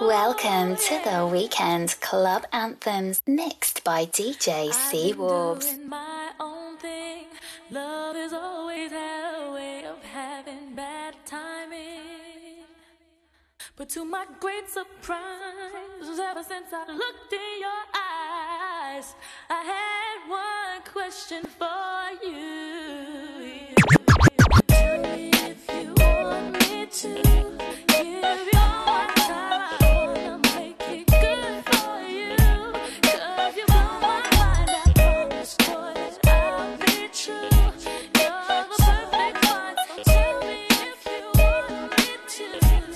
Welcome to the weekend club anthems mixed by DJ Seawolves. Love has always had a way of having bad timing. But to my great surprise, ever since I looked in your eyes, I had one question for you. Tell me if you want me to give your time. I wanna make it good for you. 'Cause you blow my mind, I promise, boys, I'll be true. You're the perfect one, so tell me if you want me to.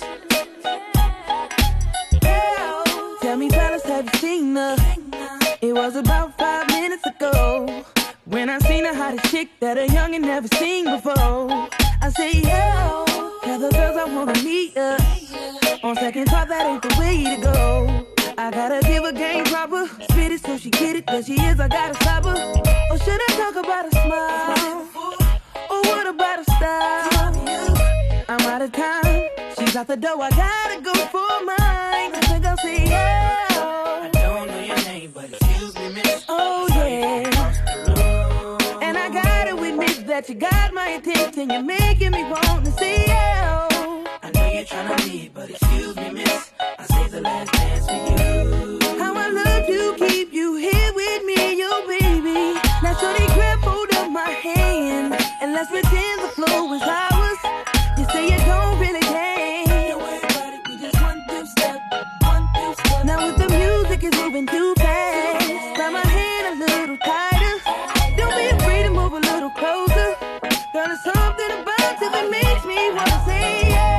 Tell me, fellas, have you seen her? It was about 5 minutes ago when I seen a hottest chick that a youngin' never seen before. I say, yo, tell the girls I wanna meet her. On second thought, that ain't the way to go. I gotta give her game proper, spit it so she get it, that she is, I gotta stop her. Or should I talk about a smile? Or what about a style? I'm out of time, she's out the door, I gotta go for mine. I think I'll say, yeah. I don't know your name, but excuse me, miss. Oh, yeah. And I gotta admit that you got my attention, you're making me want to say, yeah. I know you're trying to leave, but excuse me, miss. I saved the last dance for you. How I love to keep you here with me, yo, baby. Now, shorty, grab hold of my hand, and let's pretend the flow is ours. You say you don't really care. Don't worry about it, we just one step. Now, if the music is moving too fast, grab my hand a little tighter. Don't be afraid to move a little closer. Girl, there's something about you that makes me wanna say, yeah.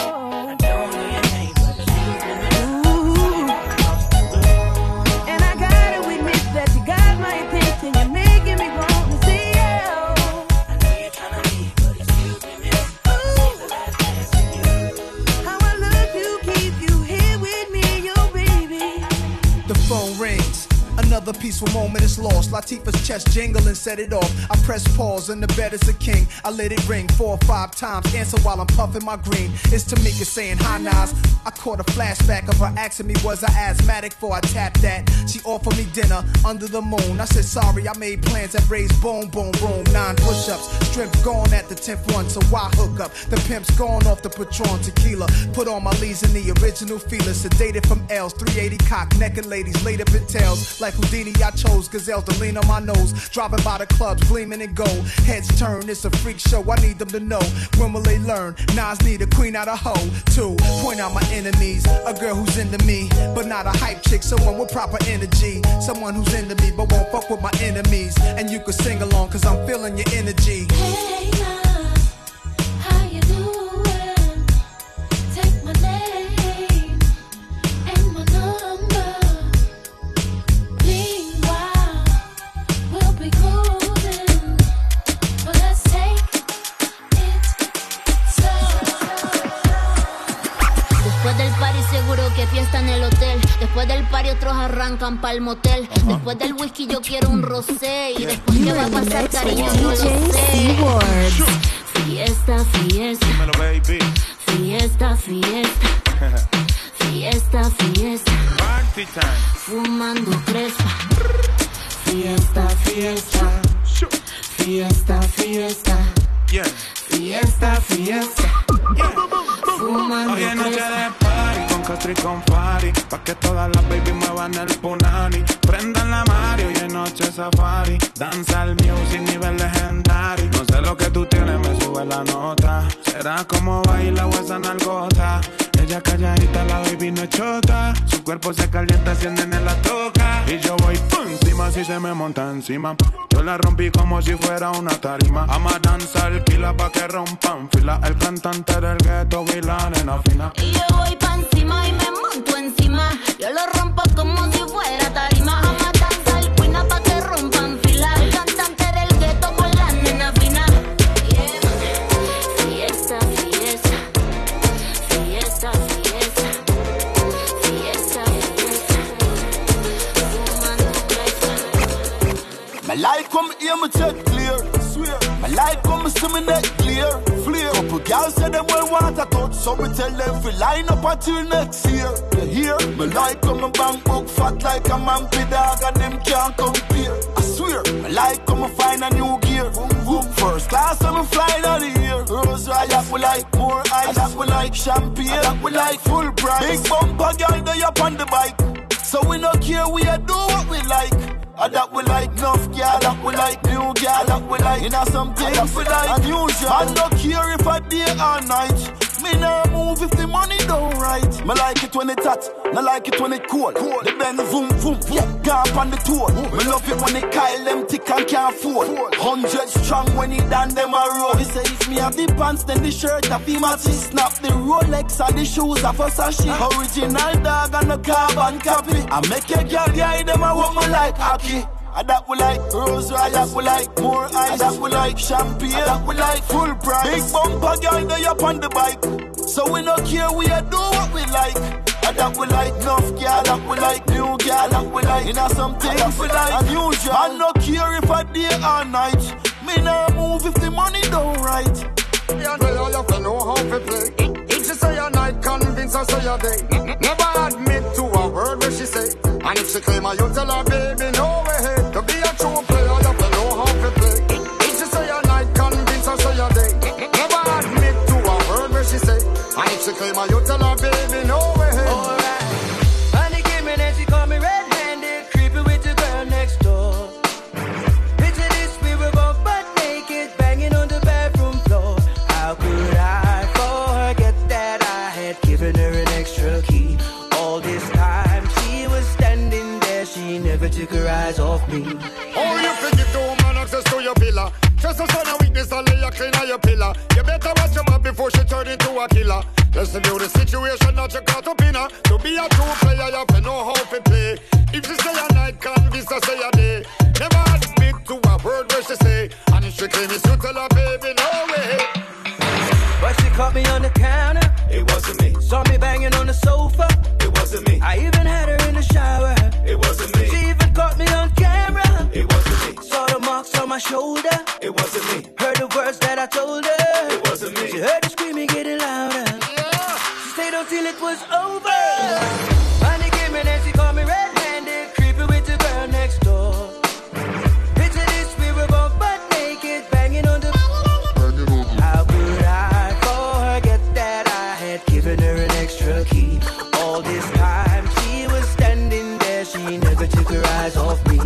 Another peaceful moment is lost. Latifah's chest jingle and set it off. I press pause and the bed is a king. I let it ring 4 or 5 times. Answer while I'm puffing my green. It's Tamika saying hi Nas. I caught a flashback of her asking me was I asthmatic before I tapped that. She offered me dinner under the moon. I said sorry, I made plans that raised boom, boom, boom. 9 push-ups, strength gone at the 10th one, so why hook up? The pimp's gone off the Patron tequila. Put on my leads in the original feelers. Sedated from L's, 380 cock, naked ladies laid up in tails. Like Houdini, I chose gazelles to lean on my nose. Driving by the clubs, gleaming in gold. Heads turn, it's a freak show, I need them to know. When will they learn? Nas need a queen out of hoe. 2, point out my enemies. A girl who's into me, but not a hype chick. Someone with proper energy. Someone who's into me, but won't fuck with my enemies. And you can sing along, cause I'm feeling your energy. Hey, Nas, how you doing? Take my name and my number. Meanwhile, we'll be cruising, but let's take it slow. Después del party seguro que fiesta en el hotel. Después del party otros arrancan pa'l motel. Después del whisky yo quiero un rosé. Y después qué va a pasar, cariño, no lo sé. Fiesta, fiesta. Dímelo, baby. Fiesta, fiesta. Fiesta, fiesta. Party time. Fumando crespa. Fiesta, fiesta. Fiesta, fiesta. Yeah. Fiesta, fiesta. Fumando Hoy es noche crespa. de party con Castro y con Fari. Pa' que todas las baby muevan el punani. Prendan la Mario y en noche safari. Danza el music nivel legendario. No sé lo que tú tienes, me sube la nota. Será como baila o esa nalgota. Ella calladita, la baby no es chota. Su cuerpo se calienta, encienden en la toca. Y yo voy encima si se me monta encima. Yo la rompí como si fuera una tarima. Ama danzar, pila pa' que rompan fila. El cantante del ghetto y la nena fina. Y yo voy pa' encima y me monto encima. Yo lo rompo como si fuera tarima. Ama danzar, cuina pa' que rompan fila. El cantante del gueto con la nena fina. Yeah. Fiesta, fiesta. Fiesta, fiesta. Fiesta, fiesta. Fumando crespa. My life come here, me check clear. swear. My life come to me neck clear, flare. Couple girls say them well want a touch, so we tell them to line up until next year. You hear? My life come a bank book fat like a monkey dog and them can't compare. I swear, my life come a find a new gear. Boom, boom. First class I'm flying out of here. Rose Royale we like more ice, that we like champagne, that we like full price. Big bumper girl they up on the bike, so we no care, we a do what we like. That we like enough girl, that we like new girl, that we like you know something that we like unusual. I don't care if I day or night. Me nah move if the money don't right. Me like it when it hot, not like it when it cold. The bend zoom zoom, yeah, gap on the tour. Me love it when it Kyle them thick and can't fold. 100 strong when it done them a roll. He say if me have the pants then the shirt a fee match. Snap the Rolex and the shoes a Versace. Original dog and the carbon copy. I make a girl guy them a want me like hockey. That we like Rose Royale, that we like more ice, that we like champagne, that we like full price. Big bumper girl they up on the bike, so we no care, we a do what we like. That we like enough girl, that we like new girl, that we like you know something that we like unusual. I no care if I day or night. Me nah move if the money don't right. You have to know how to play. If she say a night, convince her say a day. Never admit to a word where she say. And if she claim her, you tell her, baby, no way. To be a true player, you have to know how to play. If she say a night, convince her say a day. Never admit to a word where she say. And if she claim her, you tell her, baby, no way. Alright. And they came in and she called me red-handed, creeping with the girl next door. Picture this, we were both butt naked, banging on the bathroom floor. How could I forget that I had given her an extra key? All this time she was standing there, she never took her eyes off me. Oh, you forgive the woman access to your pillar. Just a son of weakness and lay a clean on your pillar. You better watch your mouth before she turn into a killer. Listen to the situation, not your caught up in her. To be a true player, you have to know how to play. If she say a night, convince her say a day. Never admit to a word where she say. And if she claim it's you, tell her, baby, no way. But she caught me on the counter, It wasn't me, saw me banging on the sofa. it wasn't me, I even had her in the shower. it wasn't me, She even caught me on camera. it wasn't me, Saw the marks on my shoulder. it wasn't me, Heard the words that I told her. it wasn't me. She heard the screaming getting louder. She stayed until it was over. And they came in and she called me red-handed, creeping with the girl next door. Picture this, we were both butt naked, banging on the. How could I forget that I had given her an extra key? All this time she was standing there, she never took her eyes off me.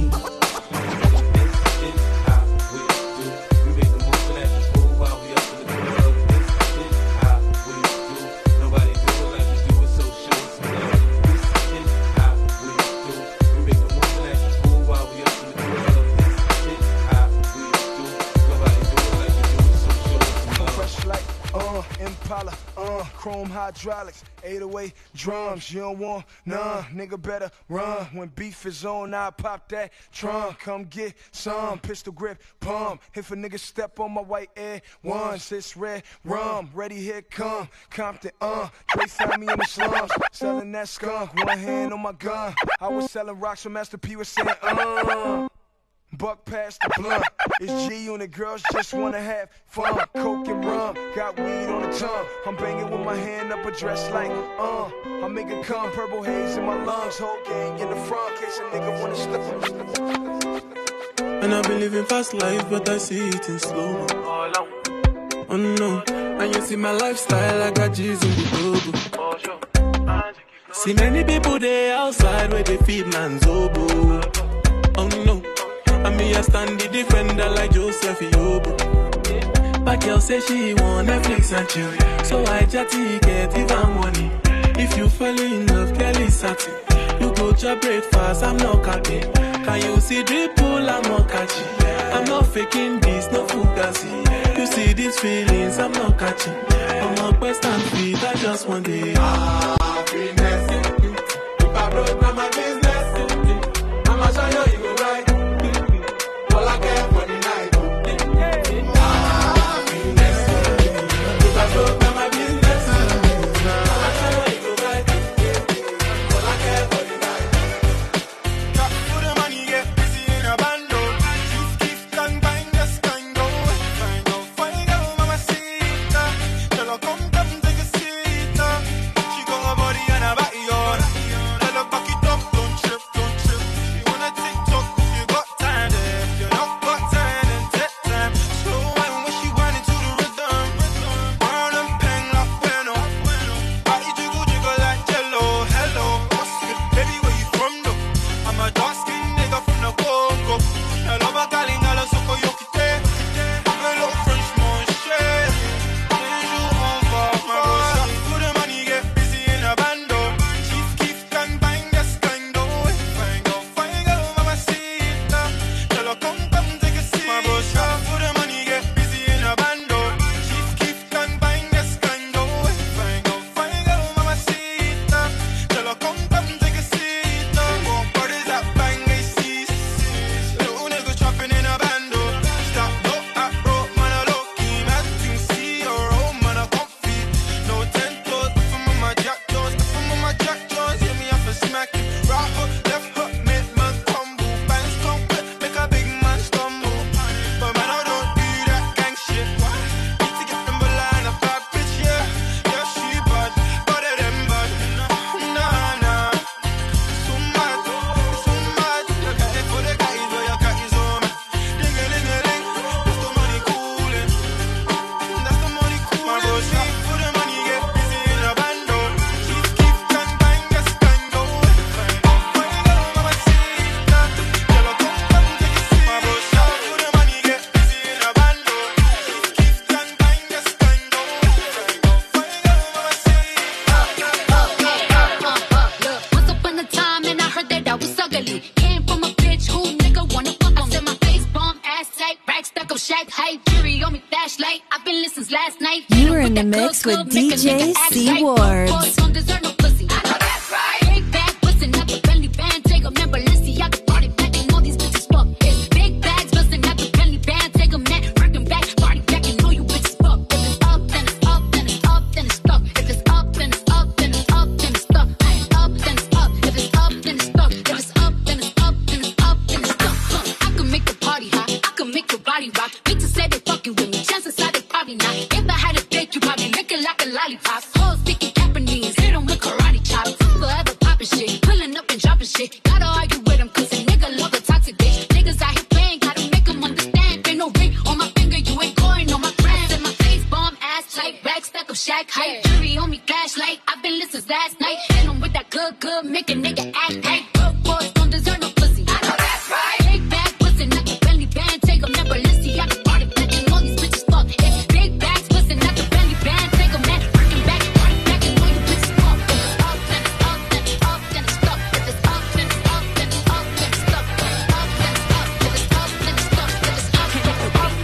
Impala, chrome hydraulics, 808 drums. You don't want none, nigga better run. When beef is on, I pop that trunk. Come get some pistol grip pump. If a nigga step on my white Air Ones, it's red rum. Ready, here come Compton. They found me in the slums, selling that skunk. One hand on my gun. I was selling rocks, so Master P was saying buck past the blunt. It's G and the girls just wanna have fun. Coke and rum, got weed on the tongue. I'm banging with my hand up a dress like I make it come, purple haze in my lungs. Whole gang in the front, case a nigga wanna slip. And I've been living fast life, but I see it in slow. Oh no, and you see my lifestyle, I got G's in the double. See many people there outside where they feed man's oboe. Oh no. And me a stand the defender like Joseph Yobo. But girl say she want Netflix and chill, so I chatty get even money. If you fall in love, girl is satin. You go to breakfast, I'm not catching. Can you see drip pull, I'm not catching. I'm not faking this, no fugazi. You see these feelings, I'm not catching. I'm not quest and feet, I just want the happiness. If I broke down my business, I'ma show you go right. All I care for the night. Happiness. If I broke down my business, I'ma show you go right. All I care for the night. Talk to the money, get busy in a bando. Kiss, kiss, can bang, just can go. DJ C. Warbs. Don't deserve no pussy. I know that's right. Big bag, bustin' out the belly band. Take 'em, man, Balenciaga, party back, and all these bitches fuck. It's big bags, bustin' out the belly band. Take 'em, man, working back, party back, and know you bitches fuck. If it's up, then it's up, then it's up, then it's stuck. If it's up, then it's up, then it's up, then it's stuck. Up, then it's up. If it's up, then it's stuck. If it's up, then it's up, then it's up, then it's stuck. I can make the party hot. I can make your body rock. Bitches say they fucking with me. Chances are they probably not. If I had a dick, you probably lick it like a lollipop. Hoes sticky Japanese, hit 'em with karate chops. Forever poppin' shit, pulling up and dropping shit. Gotta argue with 'em 'cause a nigga love a toxic bitch. Niggas out here playing, gotta make 'em understand. Ain't no ring on my finger, you ain't going on my friends. And my face bomb ass tight, rack stack of shack height. Jury on me flashlight, I've been lit since last night. Hit 'em with that good, make a nigga act right. Good boys don't deserve no pussy. I know that's right. Big bag, bustin' out the belly band. Take 'em, never Balenciaga, party back, and all these bitches fuck. It's big bags, bustin' out the belly band. Take 'em, man, working back, party back, and all you bitches fuck. If it's up, then it's up, then it's up, then it's stuck. If it's up, then it's up, then it's up, then it's stuck. If it's up, then it's up. If it's up, then it's stuck. If it's up, then it's up.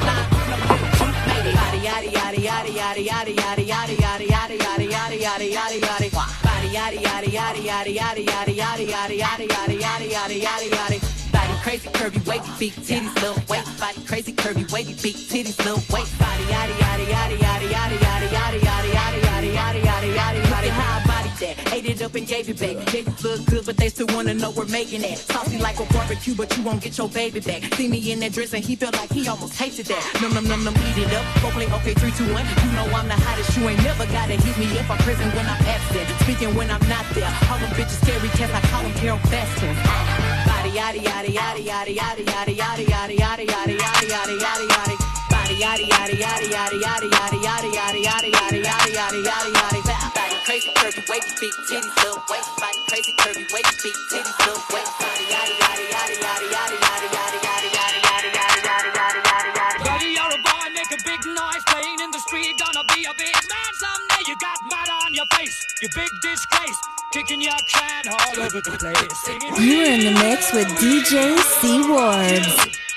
Yada yada yada yada yada yada yada yada yada yada yada yada yada yada yada. Body yada yada yada yada yada yada yada yada yada yada yada yada yada yada. Body crazy, curvy, wavy, big titties, little waist. Body crazy, curvy, wavy, big titties, little waist. Body yada yada yada yada yada yada yada yada yada yada yada yada yada yada. How I body that? Ate it up and gave it back. They look good, but they still wanna know we're making it. Saucy like a barbecue, but you won't get your baby back. See me in that dress and he felt like he almost tasted that. Num num num num, eat it up. Go play okay, 3, 2, 1. You know I'm the hottest. You ain't never gotta hit me if I'm present when I'm absent. Speaking when I'm not there. All them bitches scary cats, I call them Carol Baskin. Body yada yada yada yada yada yada yada yada yada yada yada yada yada yada. Body yada yada yada yada yada yada yada yada yada yada yada yada yada yada. Body crazy, curvy, wavy, big titties, little waist. Body crazy, curvy, wavy, big titties, little waist. Body yada yada yada yada yada yada yada yada yada yada yada yada yada yada yada. Buddy, you're a boy, make a big noise, playing in the street, gonna be a big man someday. You got mud on your face, you big disgrace, kicking your can all over the place. Singing, You're in the mix with DJ C. Warbs.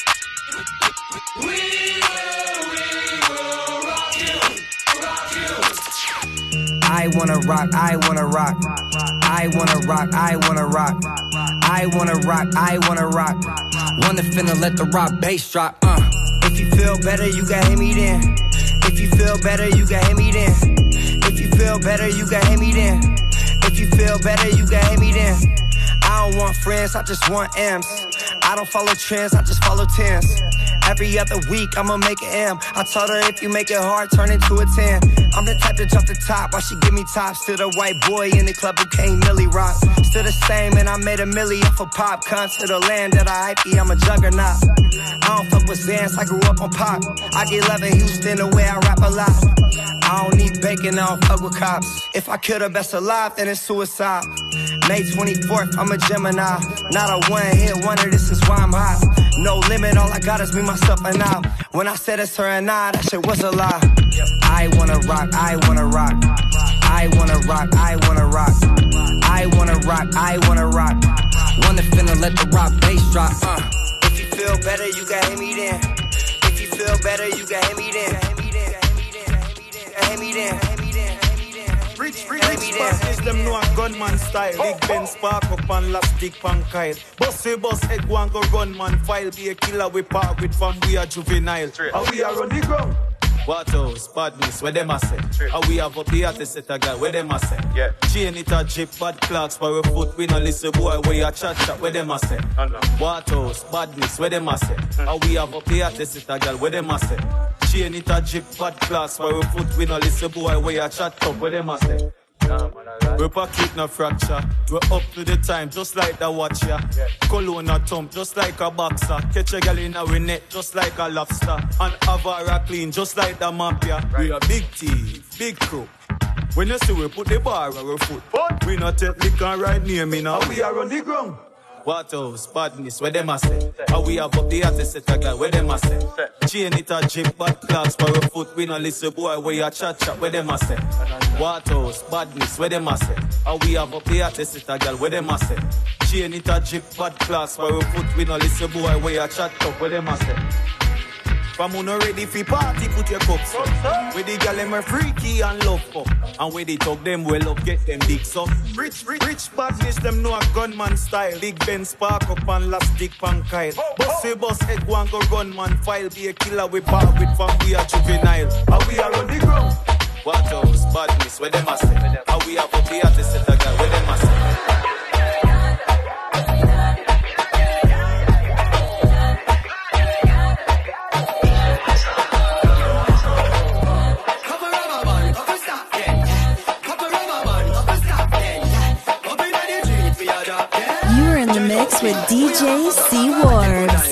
we will rock you, rock you. I wanna rock, I wanna rock. I wanna rock, I wanna rock. I wanna rock, I wanna rock. Wanna finna let the rock bass drop. If you feel better, you can hit me then. If you feel better, you can hit me then. If you feel better, you can hit me then. If you feel better, you can hit me then. I don't want friends, I just want M's. I don't follow trends, I just follow tens. Every other week, I'ma make an M. I told her if you make it hard, turn into a 10. I'm the type to jump the top while she give me tops. Still the white boy in the club who can't milli rock. Still the same, and I made a million for pop. Come to the land that I hype, I'm a juggernaut. I don't fuck with Zans, I grew up on pop. I get love in Houston the way I rap a lot. I don't need bacon, I don't fuck with cops. If I kill the best alive, then it's suicide. May 24th, I'm a Gemini. Not a one-hit wonder, this is why I'm hot. No limit, all I got is me, myself, and I. When I said it's her and I, that shit was a lie. I wanna rock, I wanna rock. I wanna rock, I wanna rock. I wanna rock, I wanna rock. Wanna finna let the rock bass drop. If you feel better, you can hit me then. If you feel better, you can hit me then. Hit me then. Rich spark is them know a gunman style. Big Ben spark up and last stick pan kite. Bossy boss head go and go run man file. Be a killer we park with from we are juvenile. How we are on the ground. What else? Badness, where them a say? How we have up the artist set a guy, where them a say? Yeah. Chain it a jeep, bad clocks for a foot. We no listen boy, where you chat, where them a say? What else? Badness, where them a say? How we have up the artist set a guy, where them a say? Chain it a jeep, bad clocks for a foot. We no listen boy, where you chat up, where them a say? We pocket no fracture. We're up to the time, just like the watcher. Cologne a thump, just like a boxer. Catch a girl in our net, just like a lobster. And Avara clean, just like the mafia. We are big thief, big crook. When you see we put the bar on our foot, we not take liquor right near me now. We are on the ground. What else? Badness, where them a say? How we have up the artist set a guy, where them a say? Chain it a jeep, bad clocks for a foot. We no listen boy, where you chat, where them a say? What else? Badness, where them a say? How we have up the artist set a guy, where them a say? Chain it a jeep, bad clocks for a foot. We no listen boy, where you chat, where them a say? From who no ready for party, put your cups up. With the gal them are freaky and love up. And with the talk them well up, get them dicks up. Rich badness, them know a gunman style. Big Ben spark up and last stick pan Kyle. Bus head go and go run man file. Be a killer we part with from we are juvenile. And we are on the ground. What else? Badness, where them a say? How we have up here to set a guy, where them a say? You're in the mix with DJ C. Warbs.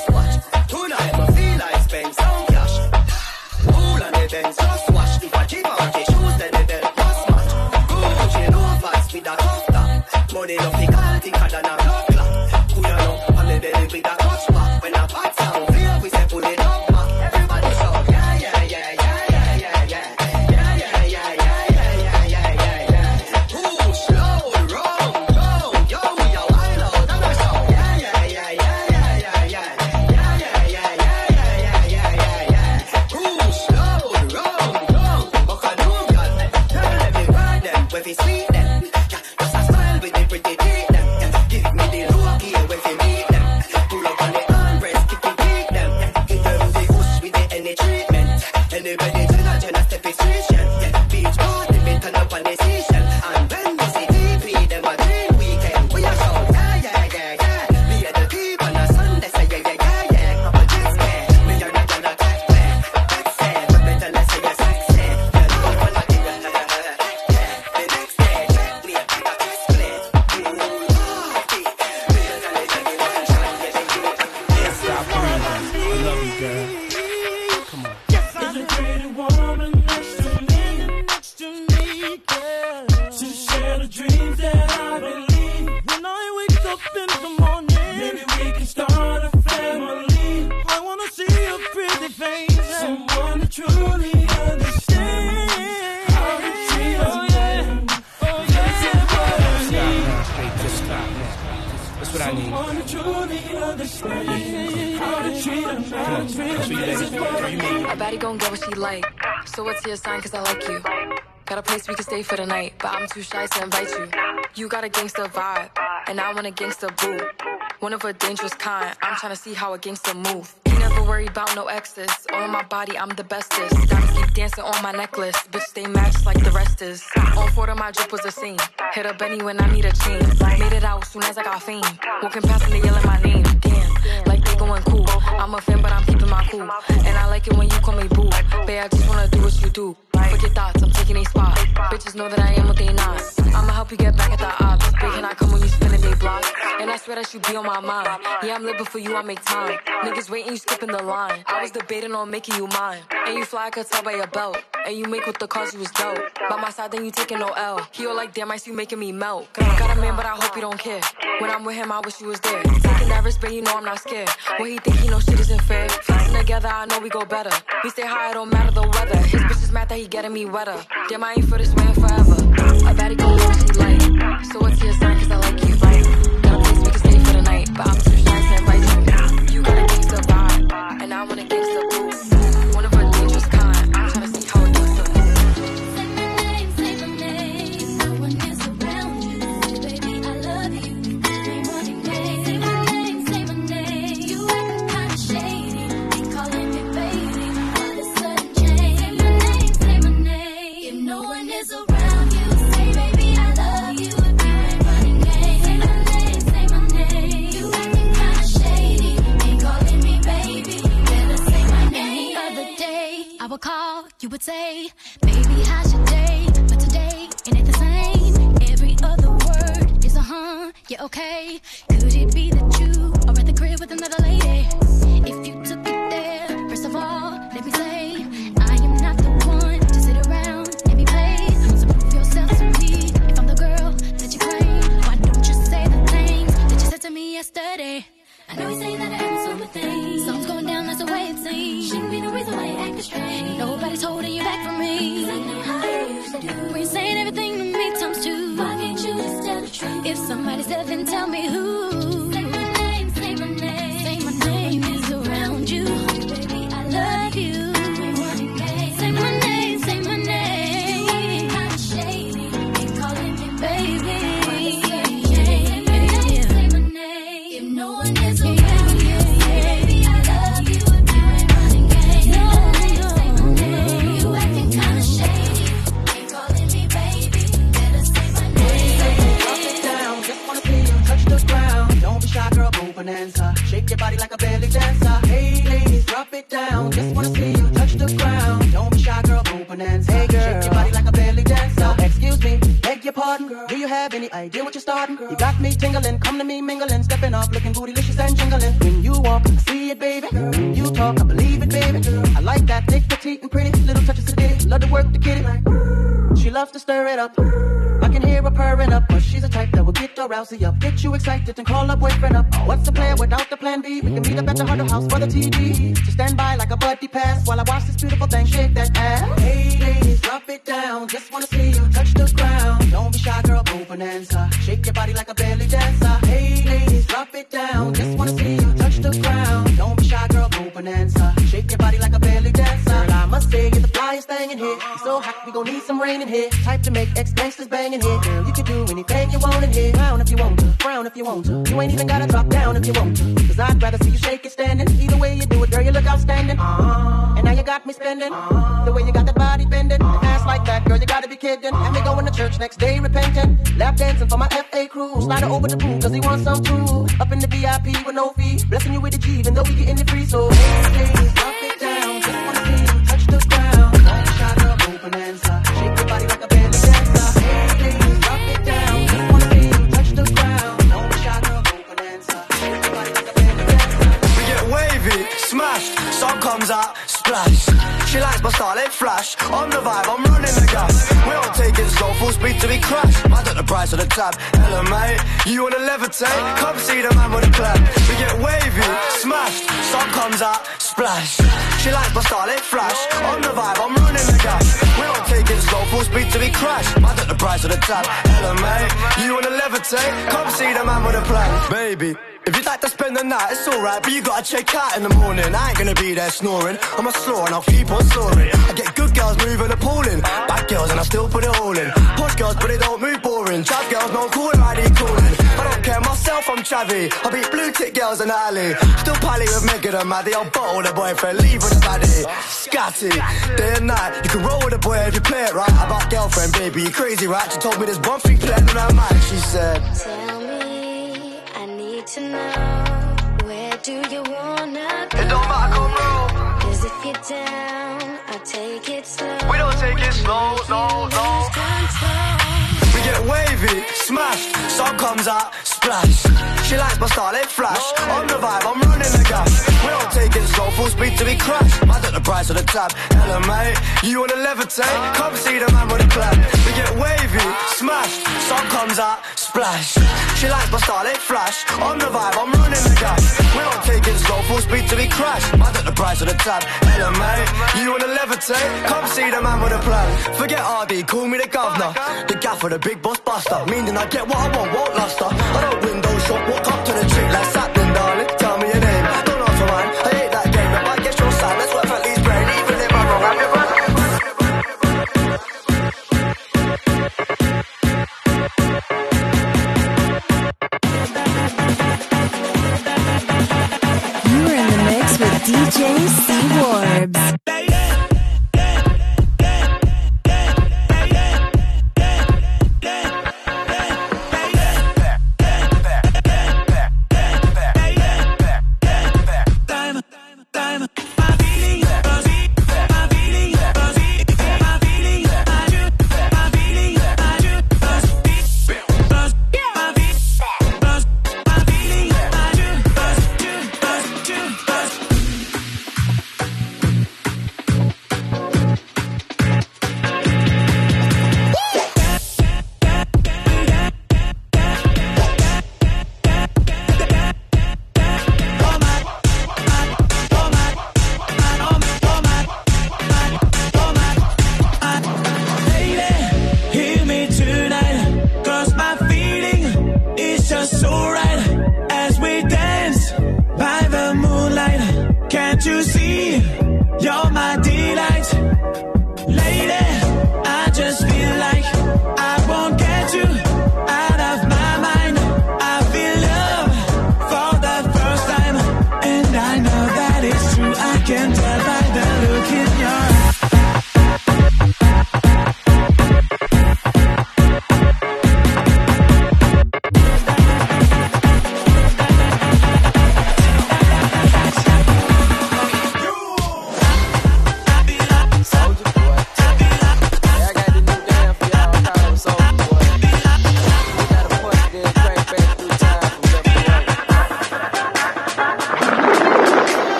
Money no pickle, thicker than a blood clot. Who you know, on the belly with a touch back. When a bad sound clear, we say pull it up back. Everybody shout, yeah, yeah, yeah, yeah, yeah, yeah, yeah. Yeah, yeah, yeah, yeah, yeah, yeah, yeah, yeah, yeah. Push, load, roll, go, yo, we a wild out, and I shout, yeah, yeah, yeah, yeah, yeah, yeah, yeah. Yeah, yeah, yeah, yeah, yeah, yeah, yeah, yeah. Push, load, roll, go. Buck a new gun, tell them we ride them, when we sweet them. With the pretty teeth them, give me the look here when you meet them. Pull up on the armrest, keep them, give them the push with the any treatment. Anybody Jenna step is station. Beach party, me turn up on the station. And when we see TV, them a dream weekend. We a shout, yeah, yeah, yeah, yeah. Me and the people on a Sunday say, yeah, yeah, yeah, yeah. Couple just there, me and the Jenna take there. That's it, but me tell her say you're sexy. Yeah, look on the thing, yeah. The next day, check me, I think I kiss play. Dreams that I believe. When I wake up in the morning, maybe we can start a family. I wanna see a pretty face, someone to truly understand how to treat us. Oh yeah, that's what I need. Wait, just stop now. That's what I need. Someone to truly understand how to treat us. I bet he gon' get what she like. So what's your sign? 'Cause I like you. Got a place we can stay for the night, but I'm too shy to invite you. You got a gangster vibe, and I want a gangster boo. One of a dangerous kind, I'm tryna see how a gangster move. You never worry about no exes, on my body I'm the bestest. Diamonds keep dancing on my necklace, bitch stay matched like the rest is. On Ford my drip was a scene, hit a Benny when I need a chain. Made it out soon as I got fame, walking past and they yelling my name. Damn, like they going cool. I'm a fan but I'm keeping my cool, and I like it when you call me boo. Babe, I just wanna do what you do. Forget thoughts, I'm taking a spot. Bitches know that I am what they not. I'ma help you get back at the odds. Big can I come when you spinning they block? And I swear that you be on my mind. Yeah, I'm living for you, I make time. Niggas waiting, you skipping the line. I was debating on making you mine. And you fly, I could tell by your belt. And you make with the cause you was dope. By my side, then you taking no L. He all like, damn, I see you making me melt. Got a man, but I hope you don't care. When I'm with him, I wish you was there. Taking that risk, but you know I'm not scared. When he think he know shit isn't fair. Flexing together, I know we go better. We stay high, it don't matter the weather. His bitch is mad that he getting me wetter. Damn, I ain't for this man forever. I bet he gon' know what she like. So what's your sign? 'Cause I like you. Got a place we can stay for the night, but I'm too shy to invite you. You got a gangster vibe, and I want a gangster boo. One of a dangerous kind, I'm tryna see how a gangster moves. Say my name, no one is around you. Baby, I love you. Say my name, say my name. You acting kinda shady, ain't calling me baby. All of a sudden change. Say my name, if no one is around you. Say baby, I love you. If you ain't running game, say my name. You acting kinda shady, ain't calling me baby. Better say my name. The other day, I would call, you would say, baby, how's your day? But today, it ain't the same. Every other word is a yeah, okay. Could it be that you are at the crib with another lady? If you took it there, first of all, let me say, I am not the one to sit around and be played. So prove yourself to me. If I'm the girl that you claim, why don't you say the things that you said to me yesterday? I know you say that I haven't so many things. Something's going down, that's the way it seems. Shouldn't be no reason why you're acting strange. Nobody's holding you back from me. 'Cause I know how you used to do. When you're saying everything to me times two. Why can't you just tell the truth? If somebody's there, then tell me who. Say my name, say my name. Say my name is around you. Baby, I bonanza. Shake your body like a belly dancer. Hey ladies, drop it down. Just wanna see you touch the ground. Don't be shy, girl, go bonanza. Hey girl, shake your body like a belly dancer. Excuse me, beg your pardon, girl. Do you have any idea what you're starting? Girl? You got me tingling, come to me mingling, stepping off, looking bootylicious and jingling. When you walk, I see it, baby. When you talk, I believe it, baby. I like that thick, petite, and pretty. Little touches of ditty. Love to work the kitty. She loves to stir it up. I can hear her purring up, but she's a type that will get her rousey up. Get you excited and call her boyfriend up. What's the plan without the plan B? We can meet up at the Hunter House for the TV. To stand by like a buddy pass while I watch this beautiful thing shake that ass. Hey ladies, drop it down. Just wanna see you touch the ground. Don't be shy, girl, go bonanza. Shake your body like a belly dancer. Hey ladies, drop it down. Just wanna see you touch the ground. Don't be shy, girl, go bonanza. Shake your body like a belly dancer. Girl, I must say you're the flyest thing in here. You're so hot, we gon' need some rain in here. Type to make ex-gangsters bang in here. Girl, you can do anything you want in here. Frown if you want to, frown if you want to. You ain't even gotta drop down if you want to. Cause I'd rather see you shake it standing. Either way you do it, girl, you look outstanding. And now you got me spending. The way you got that body bending. An ass like that, girl, you gotta be kidding. And me going to church next day repenting. Lap dancing for my FA crew. Slide her over the pool cause he wants some too. Up in the VIP with no fee. Blessing you with the G even though we getting it free. So hey, ladies, drop it down. Just wanna see you touch the ground. Don't be shy, girl, go bonanza. Shake your body like a belly dancer. Hey ladies, drop it down. Just wanna see you touch the ground. Don't be shy, girl, go bonanza. Shake your body like a belly dancer. We get wavy, smashed, sun comes out, splash. She likes my style, it flash. On the vibe, I'm running the gas. We don't take it slow, full speed till we crash. I took the price of the tab. Hello mate, you wanna levitate? Come see the man with a plan. We get wavy, smashed, sun comes out, splash. She likes my style, it flash. On the vibe, I'm running the gas. We don't take it slow, full speed till we crash. I took the price of the tab. Hello mate, you wanna levitate? Come see the man with a plan. Baby, if you'd like to spend the night, it's alright, but you gotta check out in the morning. I ain't gonna be there snoring. I'm a slaw and I'll keep on soaring. I get good girls moving appalling. Bad girls and I still put it all in. Posh girls, but they don't move boring. Trap girls, no cool, ID calling. I don't care, myself, I'm chavvy. I beat blue tick girls in the alley. Still pally with Megan and Maddie. I'll bottle the boyfriend, leave with the baddie. Scatty, day and night. You can roll with the boy if you play it right. About girlfriend, baby, you crazy, right? She told me there's one thing playing on her mind. She said, tell me, I need to know, where do you wanna go? It don't matter, come roll. Cause if you're down, I'll take it slow. We don't take it slow, no, no. We get wavy, smashed, sun comes out, splash. She likes my style, it flash. On the vibe, I'm running the gas. We don't take it slow, full speed till we crash. I took the price of the tab. Hello mate, you wanna levitate? Come see the man with a plan. We get wavy, smashed, sun comes out, splash. She likes my style, it flash. On the vibe, I'm running the gas. We don't take it slow, full speed till we crash. I took the price of the tab. Hello mate, you wanna levitate? Come see the man with a plan. Forget RD, call me the governor. The gaffer, the big boss buster. Meaning I get what I want, won't luster. I don't window shop, walk up to the trick like Satin, darling. Tell me your name, don't ask for mine. I hate that game, if I get your sign, that's worth at least brain. Even if I'm wrong, I'm your brother. You're in the mix with DJ C Warbs.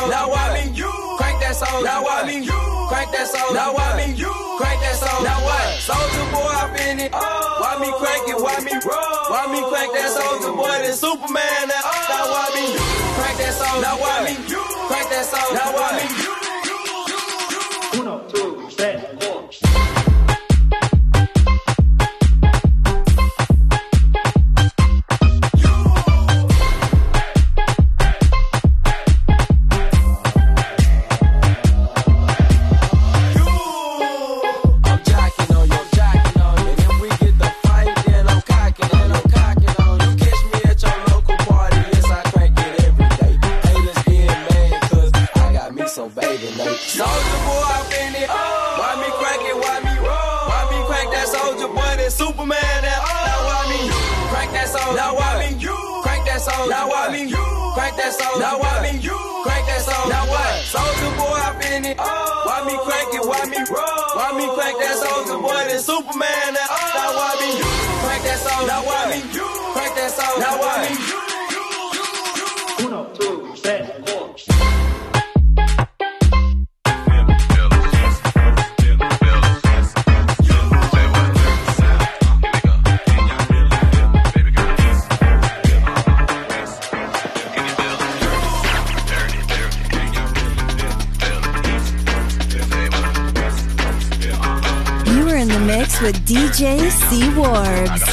soul. Now why me? Crank that soul. Now why me? Crank that soul. Now why me? Crank that soul. Now what? Soldier boy, I been it. Why me crank it? Why me roll? Why me crank that soldier boy? This Superman. Now why me? Crank that soul. Now why me? Crank that soul. Now why me? 1, 2, 3, 4. Soldier boy, I been it. Why me crank it? Why me roll? Why me crank that soldier boy? This Superman. Now why me crank that soul? Now why me crank that soul? Now why me crank that soul? Now why me crank that soul? Now what? Soldier boy, I been it. Why me crank it? Why me roll? Why me crank that soldier boy? This Superman. Now why me crank that soul? Now why me crank that soul? Now why me? 1, 2, 3, 4. In the mix with DJ C. Warbs.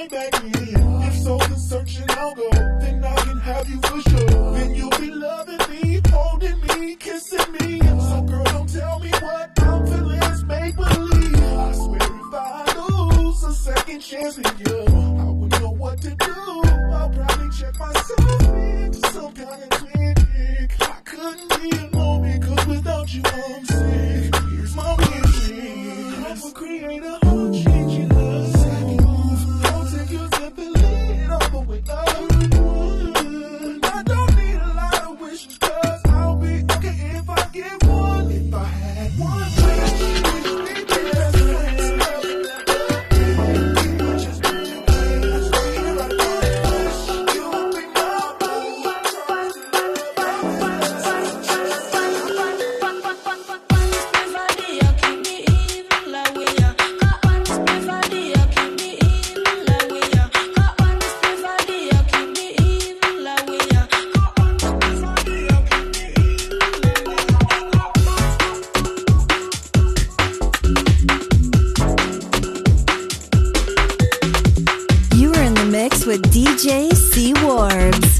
right back in. If so, then search and I'll go. Then I can have you for sure. Then you'll be loving me, holding me, kissing me. So girl, don't tell me what I'm feeling is make believe. I swear if I lose a second chance with you, I wouldn't know what to do. I'll probably check myself into some kind of clinic. I couldn't be alone because without you I'm sick. Here's my wish. I will create a whole change in love. Second move, I'll take your step and lead all the way up. I don't need a lot of wishes, cause I'll be okay if I get one. If I had one wish, it'd be this. With DJ C. Warbs.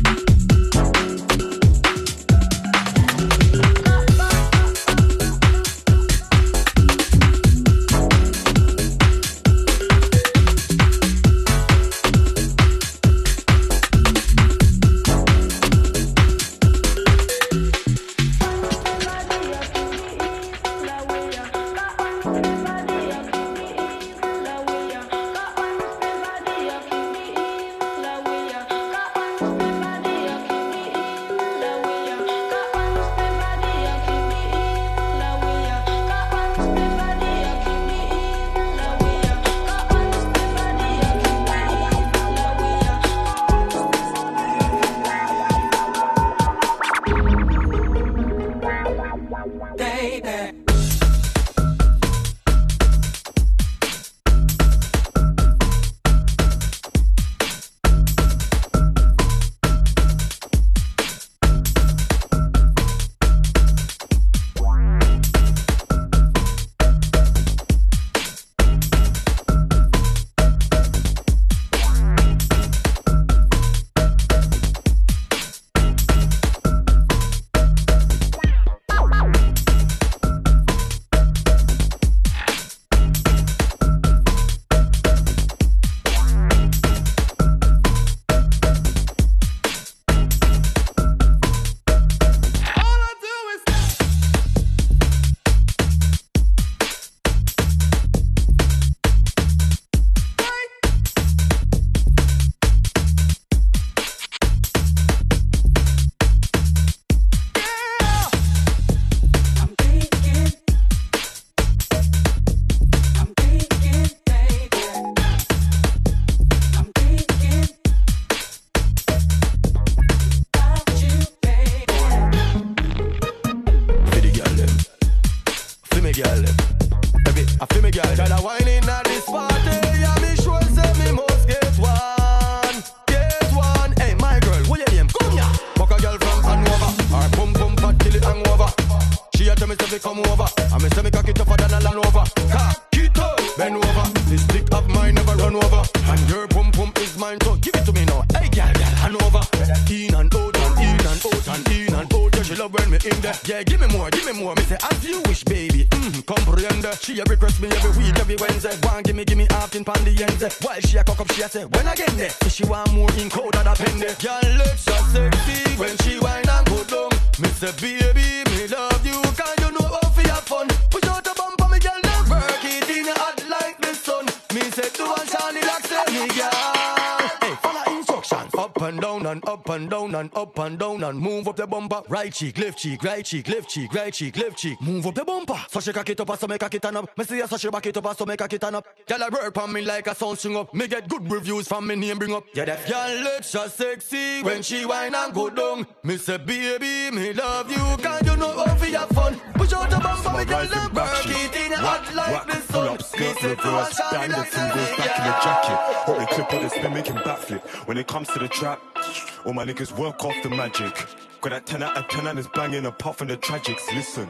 Right cheek, left cheek, right cheek, left cheek, right cheek, left cheek. Move up the bumper. So she cock it up, so make a kit up. Me see her, so she back it up, so make a kit up. Girl, I work on me like a sound string up. Me get good reviews from me name bring up. Yeah, that girl looks so sexy when she whine and go down. Me say, baby, me love you, cause you know how to have fun. Push out the bumper, me girl, and work it in hot like the sun. Me say, to a shiny like the back in the jacket. Got the clip on the spin, making backflip. When it comes to the trap, all my niggas work off the magic. Got that 10 out of 10 and it's banging apart from the tragics. Listen,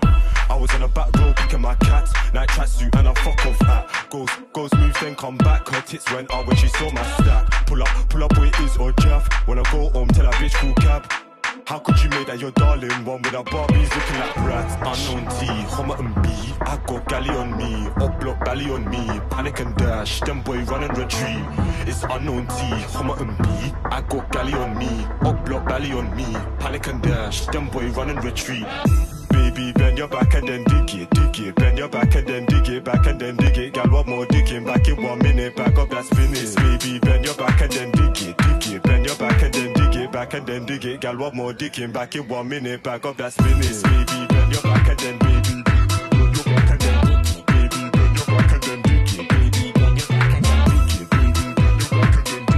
I was in the back row picking my cats. Night tracksuit and I fuck off at. Goes move then come back. Her tits went out when she saw my stack. Pull up where it is or Jeff. When I go home tell that bitch call cab. How could you make that your darling one with her Barbies looking like brats? Unknown T, Homer and B. I got galley on me, up block belly on me. Panic and dash, them boy run and retreat. It's unknown T, Homer and B. I got galley on me, up block belly on me. Panic and dash, them boy run and retreat. Baby, bend your back and then dig it. Bend your back and then dig it, back and then dig it. Gal, what more digging? Back in 1 minute, back up that spinach. Baby, bend your back and then dig it. Bend your back and then dig it, back and then dig it. Gal, what more digging? Back in 1 minute, back up that spinach. Baby, bend your back and then baby. Bend your back and then dig it. Baby, bend your back and then dig it. Baby, bend your back and then dig it. Baby, bend your back and then dig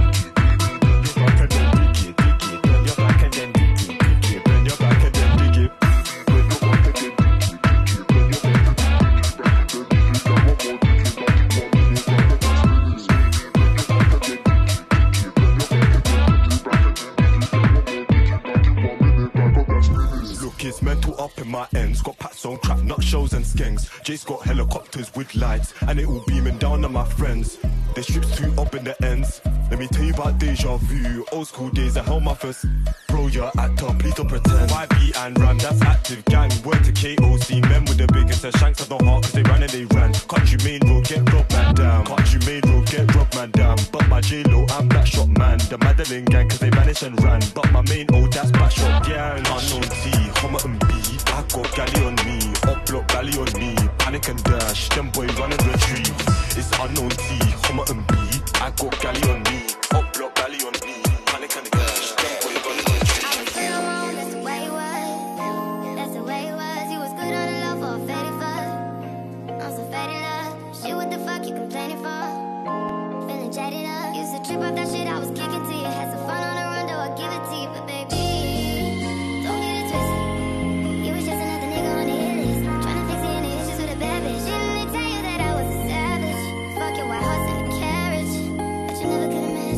it. Bend your back and then dig it. Bend your back and then dig it. It's mental up in my ends. Got pats on crap, nut shows and skanks. Jace got helicopters with lights, and it all beaming down on my friends. They strips too up in the ends. Let me tell you about deja vu. Old school days, I held my first. Bro, you're actor, please don't pretend. YB and Ram, that's active gang. Word to KOC, men with the biggest shanks of the heart, cause they ran and they ran. Country main road, get robbed man down. Country main road, get robbed man down. But my J-Lo, I'm that shot man. The Madeline gang, cause they vanished and ran. But my main old, that's back shot gang. Unknown T, Homer and B. I got galley on me, up block belly on me. Panic and dash, them boy run and retreat. It's unknown T, Homer and B. I got galley on me, up block belly on me. Panic and dash, them boy run and retreat. I was still wrong, that's the way it was. That's the way it was. You was good on the love for a faded fuck. I'm so faded love. Shit, what the fuck you complaining for? Feeling jaded up. Used to trip off that shit I was kicking to you. Had some fun on the run, though I give it to you. But baby, don't get it twisted. You was just another nigga on the hit list. Tryna fix any issues with a bad bitch. Didn't they tell you that I was a savage? Fuck your white horse and a carriage. But you never could imagine.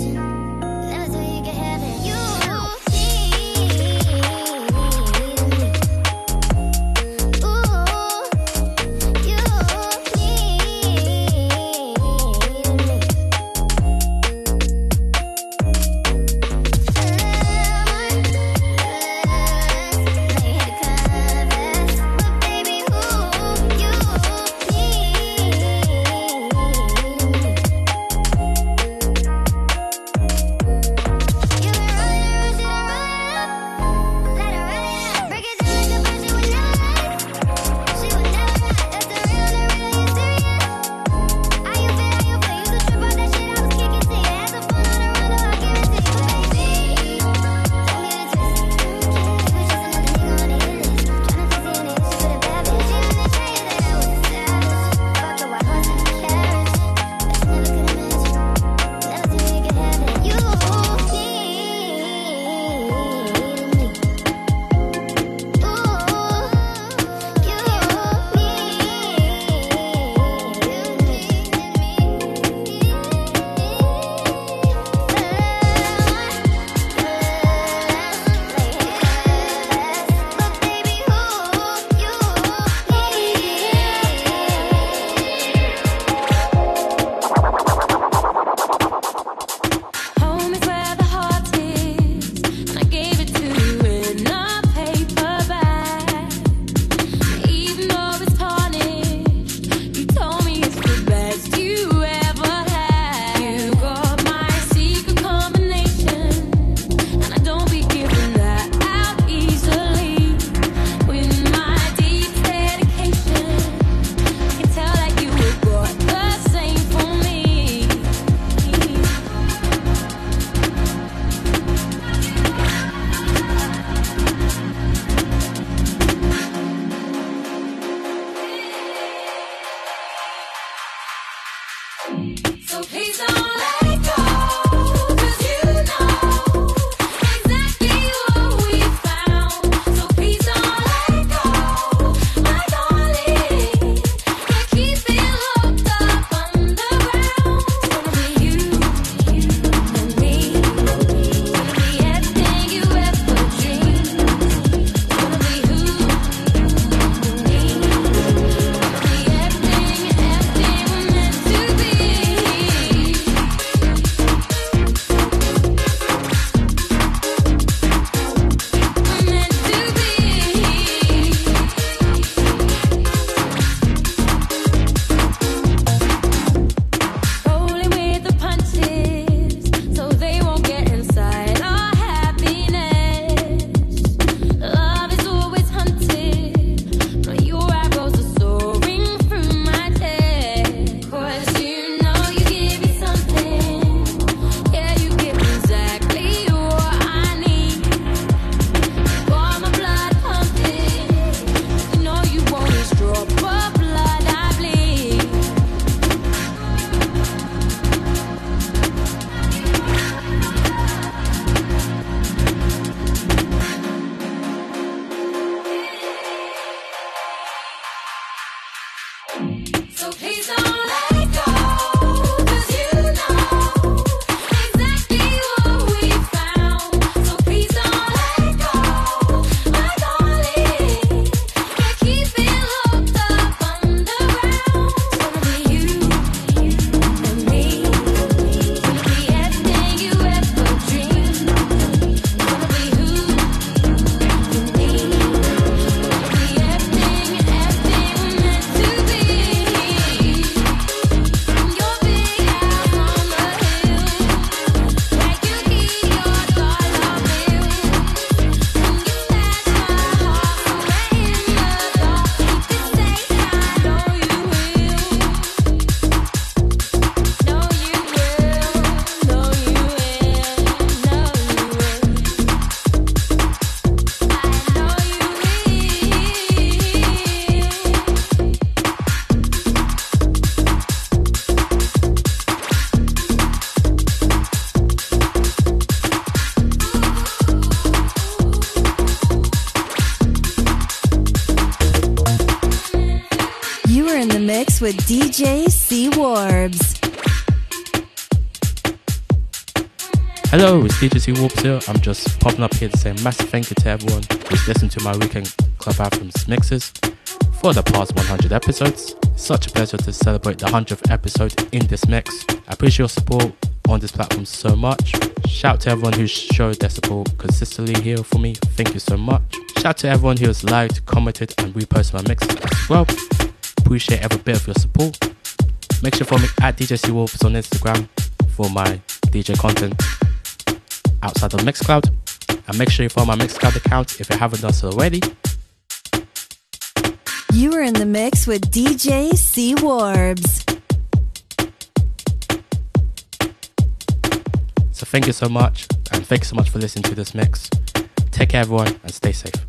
mix with DJ C Warbs. Hello, it's DJ C Warbs here. I'm just popping up here to say a massive thank you to everyone who's listened to my weekend Club Anthems mixes for the past 100 episodes. It's such a pleasure to celebrate the 100th episode in this mix. I appreciate your support on this platform so much. Shout out to everyone who showed their support consistently here for me. Thank you so much. Shout out to everyone who has liked, commented and reposted my mixes as well. Appreciate every bit of your support. Make sure to follow me at DJ C Warbs on Instagram for my DJ content outside of Mixcloud, and make sure you follow my Mixcloud account if you haven't done so already. You are in the mix with DJ C Warbs. So thank you so much, and thank you so much for listening to this mix. Take care everyone and stay safe.